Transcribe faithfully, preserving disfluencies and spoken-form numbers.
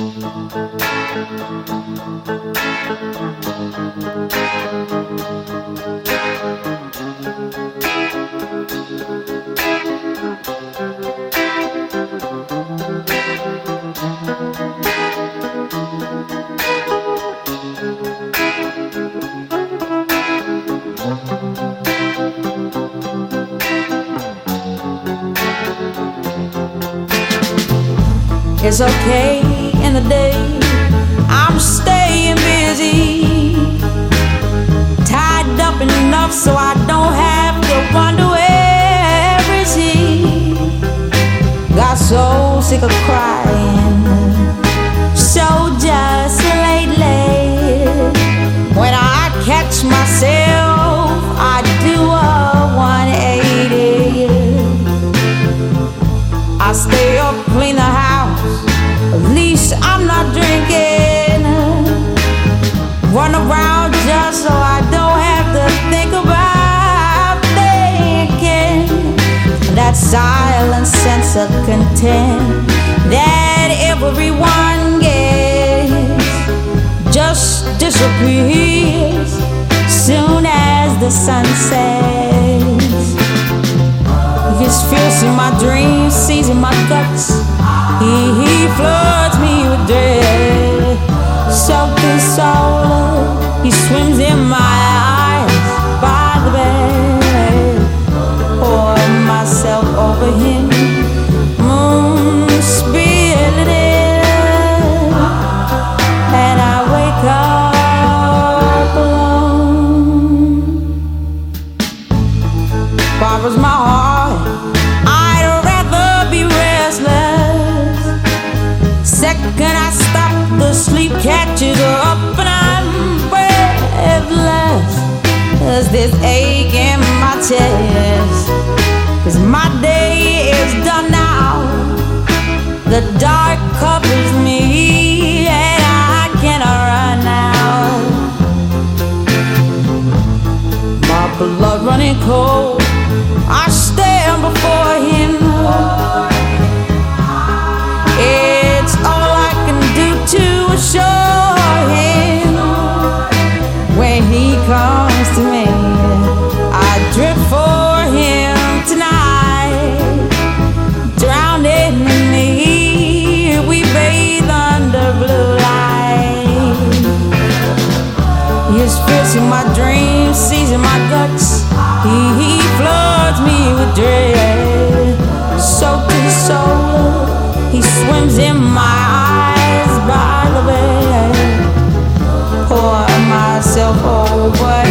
It's okay in the day, I'm staying busy, tied up enough so I don't have to wonder where is he. Got so sick of crying, so just lately. When I catch myself, I do a one eighty. I stay up, clean the house, at least I'm not drinking. Run around just so I don't have to think about thinking. That silent sense of content that everyone gets just disappears soon as the sun sets. His fierce in my dreams, seizing my guts. He, he floods me with dread. Soaked in soul, he swims in my eyes by the bed. Pour myself over him, moon spilling in, and I wake up alone. Barbara's my heart, I'd rather be restless. Second I stop, the sleep catches up and I'm breathless. There's this ache in my chest, 'cause my day is done now. The dark covers me and I cannot run now. My blood running cold, I stand before him. It's all I can do to assure him. When he comes to me, I drift for him tonight. Drowned in me, we bathe under blue light. His fierce in my dreams, seizing my guts. He, he floods me with dread. Soaked in soul, he swims in my eyes by the bed. Pour myself over